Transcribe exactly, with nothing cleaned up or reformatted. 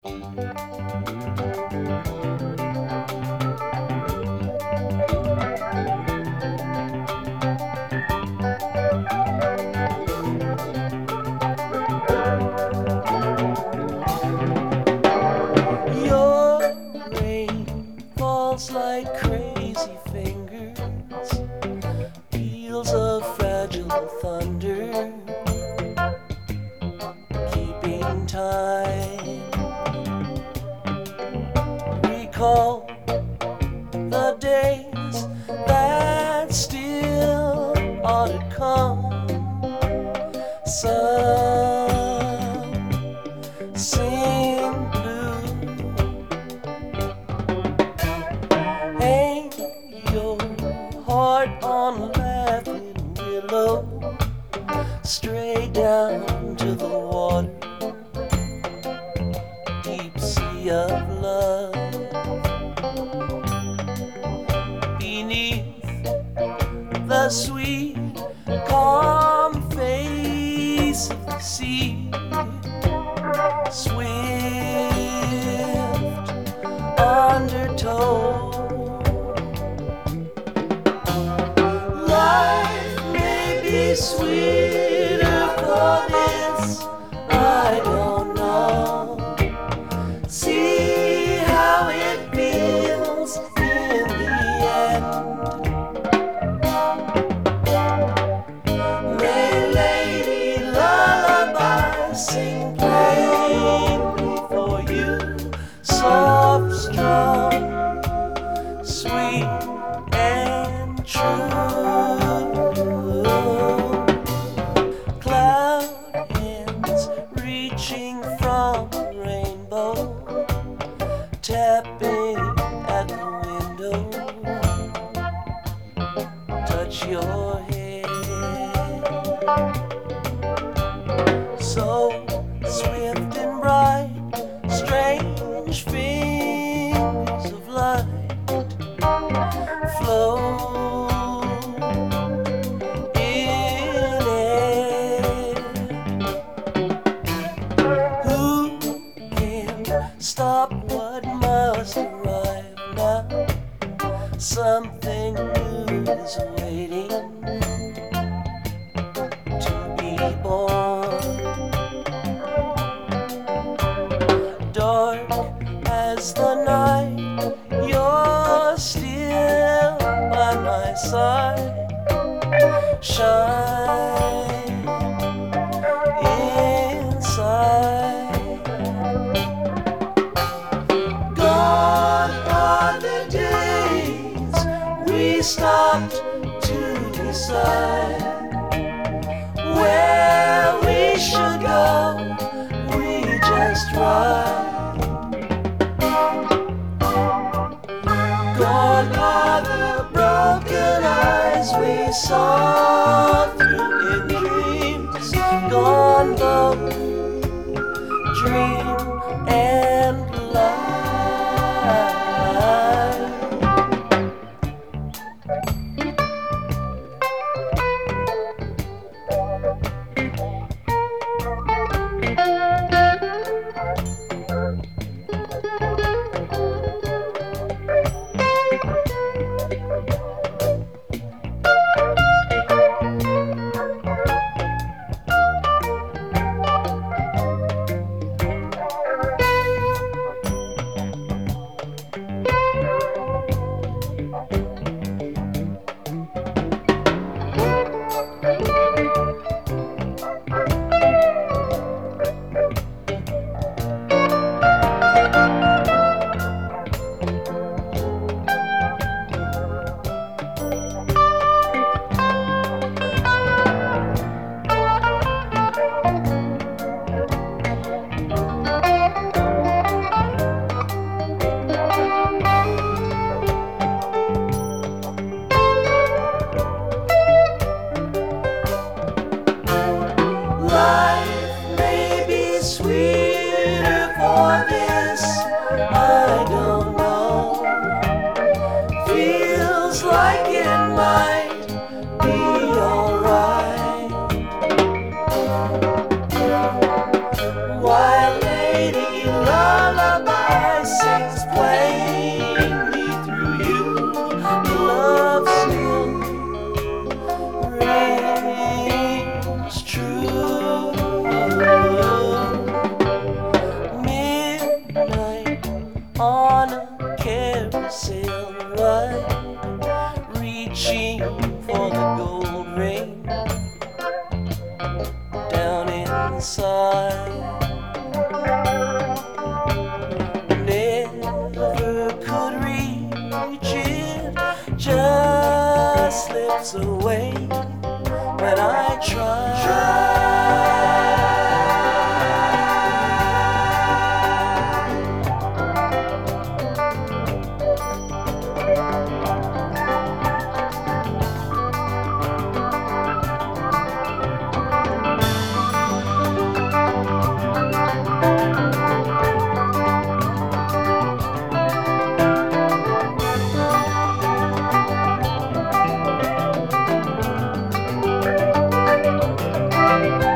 Your rain falls like crazy fingers, peals of fragile thunder, keeping time. Recall the days that still ought to come. Some sing blue. Hang your heart on a laughing willow, straight down to the water, deep sea of love. Beneath the sweet, calm face of the sea, swift undertow. Life may be sweeter for this, I don't know. See how it feels in the end. May Lady Lullaby sing plainly for you, soft, strong, sweet and true. Cloud hands reaching from the rainbow, tapping at the window, touch your head. So swift and bright, strange fingers of light flow in air. Who can stop what must arrive now? Something new is waiting to be born. Dark as the night, you're still by my side. Shine inside. Gone are the days we stopped to decide where we should go. We just ride. Gone are the broken eyes we saw through in dreams. Gone the dream and life. sail right, reaching for the gold ring down inside. Never could reach it, just slips away when I try. Thank you.